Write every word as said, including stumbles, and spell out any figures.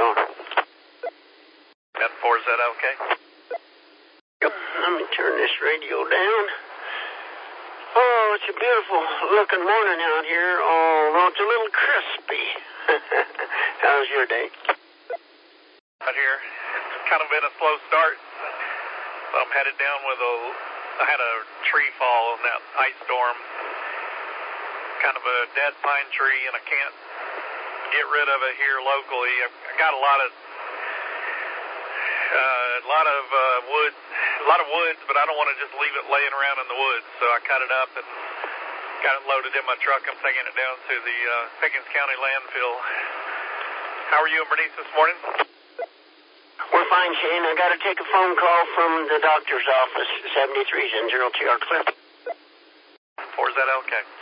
are. ten four, is that okay? Yep. Let me turn this radio down. Oh, it's a beautiful looking morning out here, although it's a little crispy. How's your day? Out here, it's kind of been a slow start. So I'm headed down with a, I had a tree fall in that ice storm. Kind of a dead pine tree, and I can't get rid of it here locally. I've I got a lot of, uh, a lot of uh, wood, a lot of woods, but I don't want to just leave it laying around in the woods. So I cut it up and got it loaded in my truck. I'm taking it down to the uh, Pickens County landfill. How are you and Bernice this morning? We're fine, Shane. I got to take a phone call from the doctor's office, seventy-three Zero T R Cliff. Or is that okay?